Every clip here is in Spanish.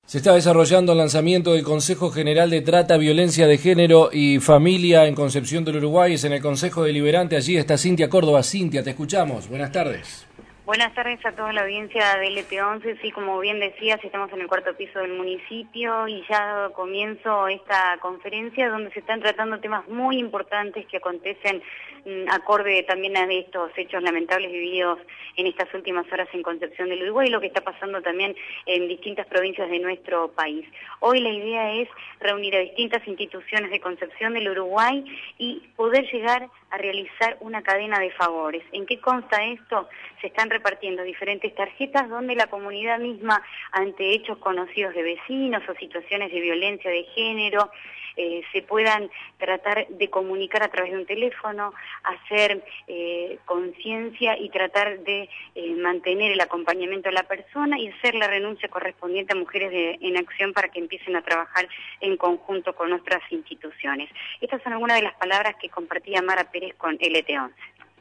Se está desarrollando el lanzamiento del Consejo General de Trata, Violencia de Género y Familia en Concepción del Uruguay. Es en el Consejo Deliberante. Allí está Cintia Córdoba. Cintia, te escuchamos. Buenas tardes. Buenas tardes a toda la audiencia de LT11. Sí, como bien decías, estamos en el cuarto piso del municipio y ya ha dado comienzo esta conferencia donde se están tratando temas muy importantes que acontecen acorde también a estos hechos lamentables vividos en estas últimas horas en Concepción del Uruguay y lo que está pasando también en distintas provincias de nuestro país. Hoy la idea es reunir a distintas instituciones de Concepción del Uruguay y poder llegar a realizar una cadena de favores. ¿En qué consta esto? Se están repartiendo diferentes tarjetas donde la comunidad misma, ante hechos conocidos de vecinos o situaciones de violencia de género, se puedan tratar de comunicar a través de un teléfono, hacer conciencia y tratar de mantener el acompañamiento de la persona y hacer la renuncia correspondiente a Mujeres en Acción para que empiecen a trabajar en conjunto con nuestras instituciones. Estas son algunas de las palabras que compartía Mara Pérez con LT11.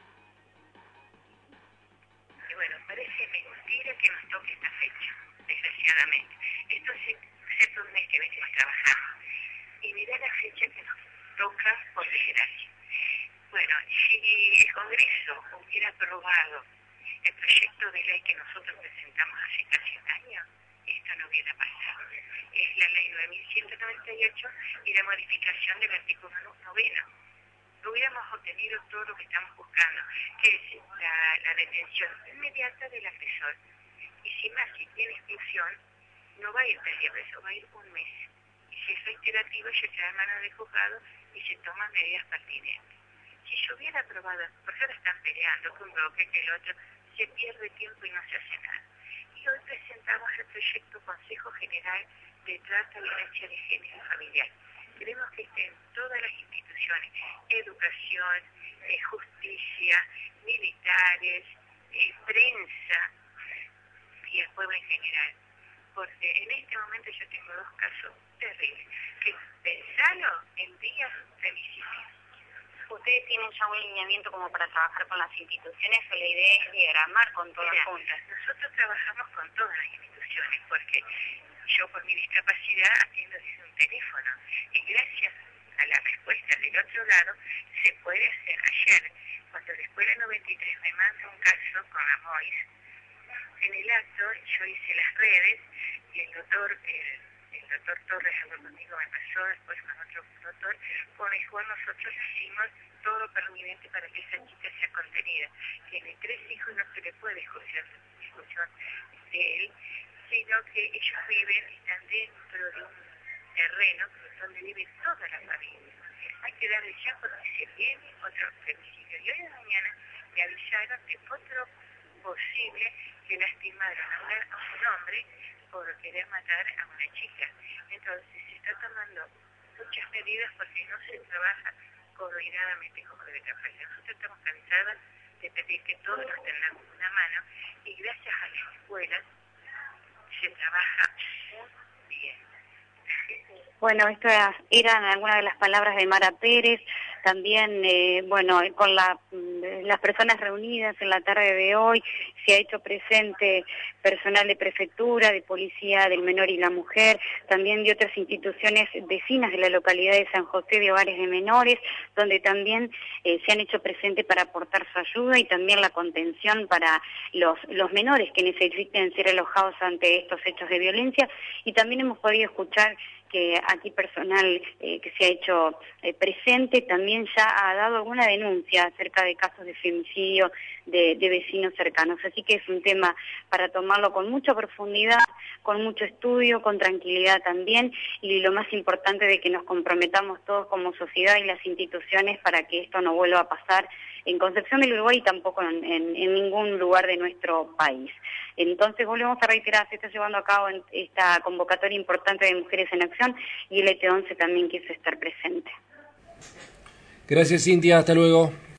Bueno, parece mentira que nos toque esta fecha, desgraciadamente. Esto es excepto un mes que venimos trabajando. Y mirá la fecha que nos toca, por desgracia. Bueno, si el Congreso hubiera aprobado el proyecto de ley que nosotros presentamos hace casi un año, esto no hubiera pasado. Es la ley 9198 y la modificación del artículo 9. Hubiéramos obtenido todo lo que estamos buscando, que es la detención inmediata del agresor. Y si más, si tiene exclusión, no va a ir 3 días preso, va a ir un mes. Y si es reiterativo, se queda en manos del juzgado y se toman medidas pertinentes. Si se hubiera aprobado, porque ahora están peleando, que un bloque, que el otro, se pierde tiempo y no se hace nada. Y hoy presentamos el proyecto Consejo General de Trata, Violencia de Género y Familiar. Queremos que estén todas las instituciones, educación, justicia, militares, prensa y el pueblo en general. Porque en este momento yo tengo 2 casos terribles, que pensalo en días femicidios. ¿Ustedes tienen ya un lineamiento como para trabajar con las instituciones o la idea es diagramar con todas juntas? Nosotros trabajamos con todas las instituciones porque yo por mi discapacidad atiendo desde un teléfono y gracias a la respuesta del otro lado se puede hacer. Ayer, cuando la Escuela 93 me manda un caso con Amois, en el acto yo hice las redes y el doctor Torres habló conmigo, me pasó después con otro doctor, con el cual nosotros hicimos todo lo pertinente para que esa chica sea contenida. Tiene 3 hijos y no se le puede juzgar la discusión de él, sino que ellos están dentro de un terreno donde vive toda la familia. Hay que darle ya porque se viene otro femicidio. Y hoy de mañana me avisaron de otro posible que lastimaron a un hombre por querer matar a una chica. Entonces se está tomando muchas medidas porque no se trabaja coordinadamente como debe trabajar. Nosotros estamos cansadas de pedir que todos nos tengamos una mano y gracias a las escuelas se trabaja muy bien. Bueno, estas eran algunas de las palabras de Mara Pérez. También, con las personas reunidas en la tarde de hoy, se ha hecho presente personal de prefectura, de policía del menor y la mujer, también de otras instituciones vecinas de la localidad de San José de hogares de menores, donde también se han hecho presente para aportar su ayuda y también la contención para los menores que necesiten ser alojados ante estos hechos de violencia. Y también hemos podido escuchar que aquí personal que se ha hecho presente también ya ha dado alguna denuncia acerca de casos de femicidio de vecinos cercanos. Así que es un tema para tomarlo con mucha profundidad, con mucho estudio, con tranquilidad también, y lo más importante de que nos comprometamos todos como sociedad y las instituciones para que esto no vuelva a pasar en Concepción del Uruguay y tampoco en ningún lugar de nuestro país. Entonces volvemos a reiterar, se está llevando a cabo esta convocatoria importante de Mujeres en Acción y el LT11 también quiso estar presente. Gracias, Cintia. Hasta luego.